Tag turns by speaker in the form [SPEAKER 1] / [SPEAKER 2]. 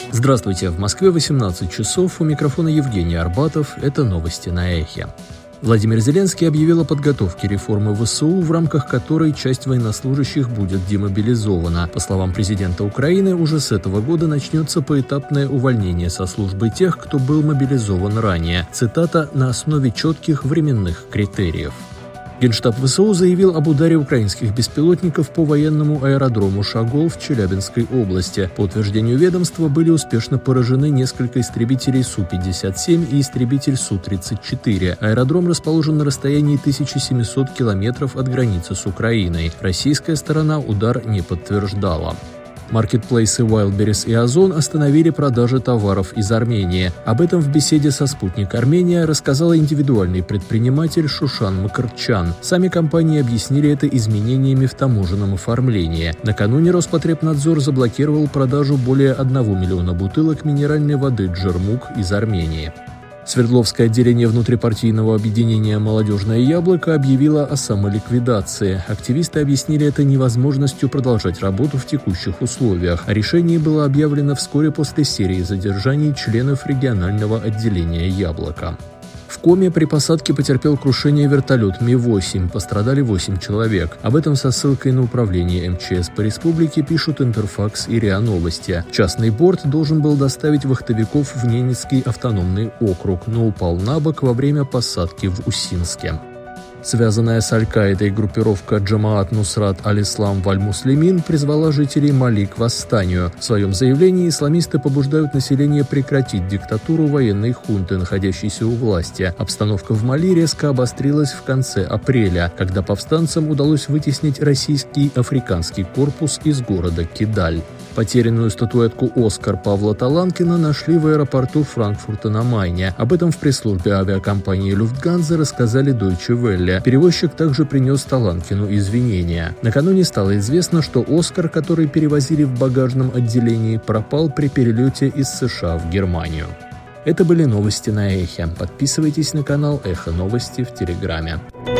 [SPEAKER 1] Здравствуйте, в Москве 18 часов, у микрофона Евгений Арбатов, это новости на Эхе. Владимир Зеленский объявил о подготовке реформы ВСУ, в рамках которой часть военнослужащих будет демобилизована. По словам президента Украины, уже с этого года начнется поэтапное увольнение со службы тех, кто был мобилизован ранее. Цитата: «на основе четких временных критериев». Генштаб ВСУ заявил об ударе украинских беспилотников по военному аэродрому Шагол в Челябинской области. По утверждению ведомства, были успешно поражены несколько истребителей Су-57 и истребитель Су-34. Аэродром расположен на расстоянии 1700 километров от границы с Украиной. Российская сторона удар не подтверждала. Маркетплейсы Wildberries и Озон остановили продажи товаров из Армении. Об этом в беседе со «Спутник Армения» рассказал индивидуальный предприниматель Шушан Макарчан. Сами компании объяснили это изменениями в таможенном оформлении. Накануне Роспотребнадзор заблокировал продажу более 1 миллиона бутылок минеральной воды «Джермук» из Армении. Свердловское отделение внутрипартийного объединения «Молодежное яблоко» объявило о самоликвидации. Активисты объяснили это невозможностью продолжать работу в текущих условиях. О решении было объявлено вскоре после серии задержаний членов регионального отделения «Яблоко». В Коме при посадке потерпел крушение вертолет Ми-8. Пострадали 8 человек. Об этом со ссылкой на управление МЧС по республике пишут Интерфакс и РИА Новости. Частный борт должен был доставить вахтовиков в Ненецкий автономный округ, но упал на бок во время посадки в Усинске. Связанная с Аль-Каидой группировка Джамаат Нусрат Аль-Ислам Валь-Муслимин призвала жителей Мали к восстанию. В своем заявлении исламисты побуждают население прекратить диктатуру военной хунты, находящейся у власти. Обстановка в Мали резко обострилась в конце апреля, когда повстанцам удалось вытеснить российский африканский корпус из города Кидаль. Потерянную статуэтку «Оскар» Павла Таланкина нашли в аэропорту Франкфурта на Майне. Об этом в пресс-службе авиакомпании «Люфтганза» рассказали Deutsche Welle. Перевозчик также принес Таланкину извинения. Накануне стало известно, что «Оскар», который перевозили в багажном отделении, пропал при перелете из США в Германию. Это были новости на Эхе. Подписывайтесь на канал Эхо Новости в Телеграме.